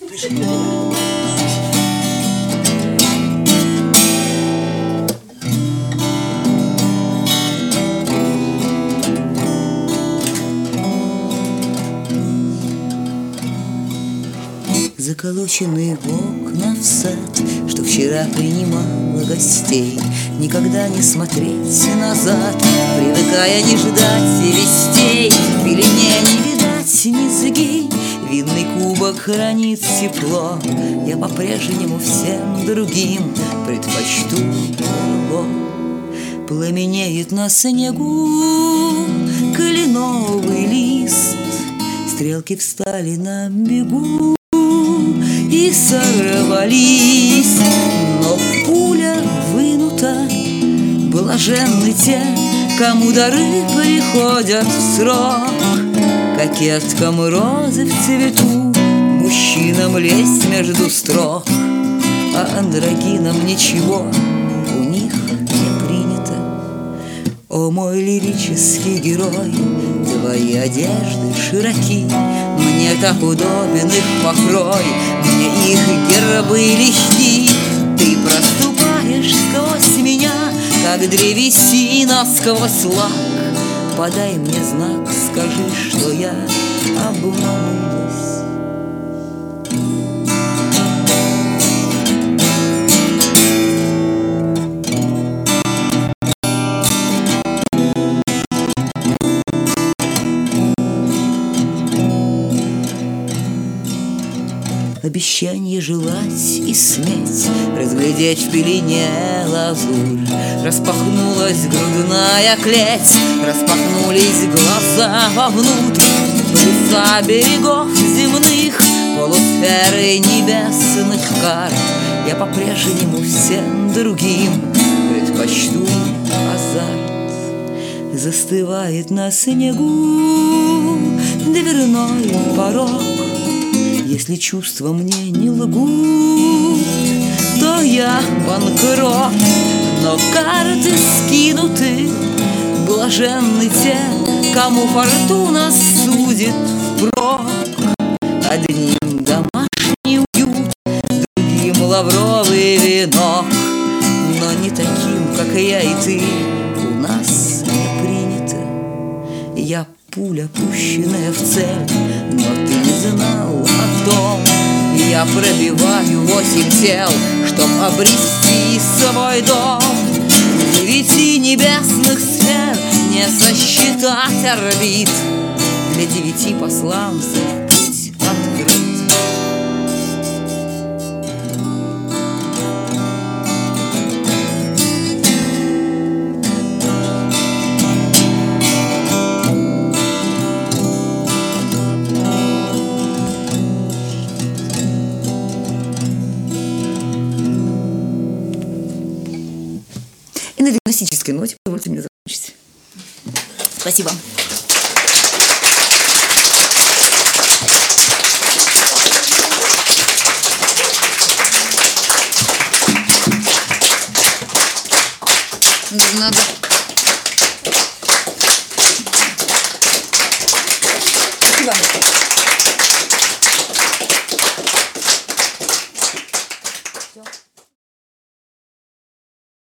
Заколочены окна в сад, что вчера принимала гостей. Никогда не смотреть назад, привыкая не ждать вестей. В пелене не видать низги, винный кубок хранит тепло. Я по-прежнему всем другим предпочту крыло. Пламенеет на снегу кленовый лист, стрелки встали на бегу и сорвались, но пуля вынута. Блаженны те, кому дары приходят в срок. Кокеткам розы в цвету, мужчинам лезть между строк, а андрогинам ничего у них не принято. О, мой лирический герой, твои одежды широки, мне так удобен их покрой, мне их гербы легки. Ты проступаешь сквозь меня, как древесина сквозь лак. Подай мне знак, скажи, что я обманулась. Обещанье желать и сметь, разглядеть в пелене лазурь. Распахнулась грудная клеть, распахнулись глаза вовнутрь. Полюса берегов земных, полусферы небесных карт. Я по-прежнему всем другим предпочту азарт. Застывает на снегу дверной порог. Если чувства мне не лгут, то я банкрот. Но карты скинуты, блаженны те, кому фортуна судит впрок. Одним домашний уют, другим лавровый венок. Но не таким, как я и ты, у нас не принято. Я пуля, пущенная в цель, но ты не знал о том. Я пробиваю 8 тел, чтоб обрести свой дом. 9 небесных сфер не сосчитать орбит, для 9 посланцев путь открыт. И на диагностической ноте позвольте мне закончить. Спасибо. Надо